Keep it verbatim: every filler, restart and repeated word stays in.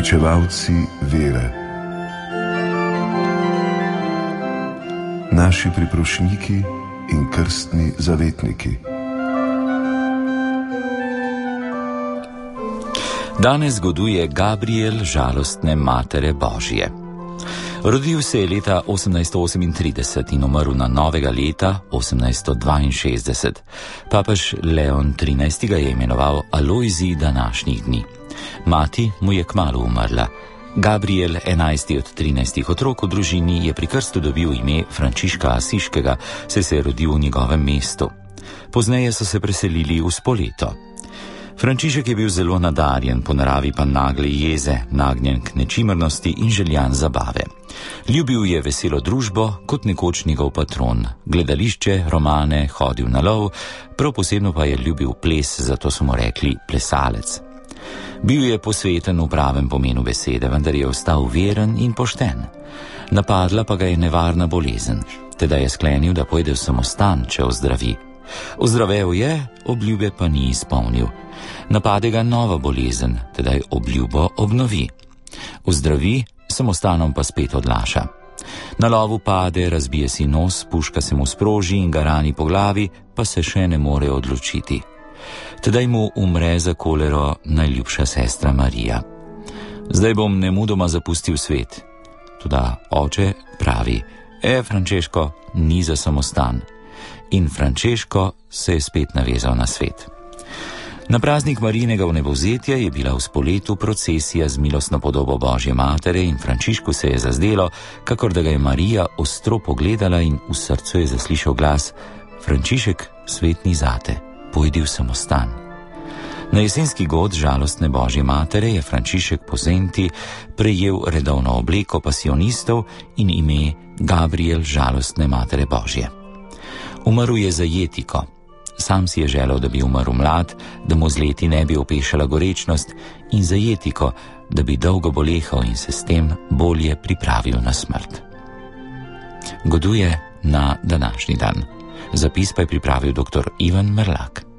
Pričevalci vere. Naši priprošniki in krstni zavetniki. Danes goduje Gabriel žalostne Matere Božje. Rodil se je leta osemnajststo osemintrideset in umrl na novega leta osemnajststo dvainšestdeset. Papež Leon trinajsti ga je imenoval Alojzij današnjih dni. Mati mu je kmalu umrla. Gabriel, enajsti od trinajstih otrok v družini, je pri krstu dobil ime Frančiška Asiškega, saj se je rodil v njegovem mestu. Pozneje so se preselili v Spoleto. Frančišek je bil zelo nadarjen, po naravi pa nagle jeze, nagnjen k nečimrnosti in željan zabave. Ljubil je veselo družbo, kot nekoč njegov patron, gledališče, romane, hodil na lov, prav posebno pa je ljubil ples, zato so mu rekli plesalec. Bil je posveten v pravem pomenu besede, vendar je ostal veren in pošten. Napadla pa ga je nevarna bolezen, teda je sklenil, da pojde v samostan, če ozdravi. Ozdravel je, obljube pa ni izpolnil. Napade ga nova bolezen, teda je obljubo obnovi. Ozdravi, samostanom pa spet odlaša. Na lovu pade, razbije si nos, puška se mu sproži in ga rani po glavi, pa se še ne more odločiti. Tedaj mu umre za kolero najljubša sestra Marija. Zdaj bom nemudoma zapustil svet. Toda oče pravi, e, Frančeško, ni za samostan. In Frančeško se je spet navezal na svet. Na praznik Marijinega vnebovzetja je bila v Spoletu procesija z milostno podobo Božje matere in Frančišku se je zazdelo, kakor da ga je Marija ostro pogledala in v srcu je zaslišal glas: Frančišek, svet ni zate, pojdi v samostan. Na jesenski god žalostne Božje matere je Frančišek po Zenti prejel redovno obleko pasionistov in ime Gabriel žalostne Matere Božje. Umrl je za jetiko. Sam si je želel, da bi umrl mlad, da mu z leti ne bi opešala gorečnost, in za jetiko, da bi dolgo bolehal in se s tem bolje pripravil na smrt. Goduje na današnji dan. Zapis pa je pripravil doktor Ivan Merlak.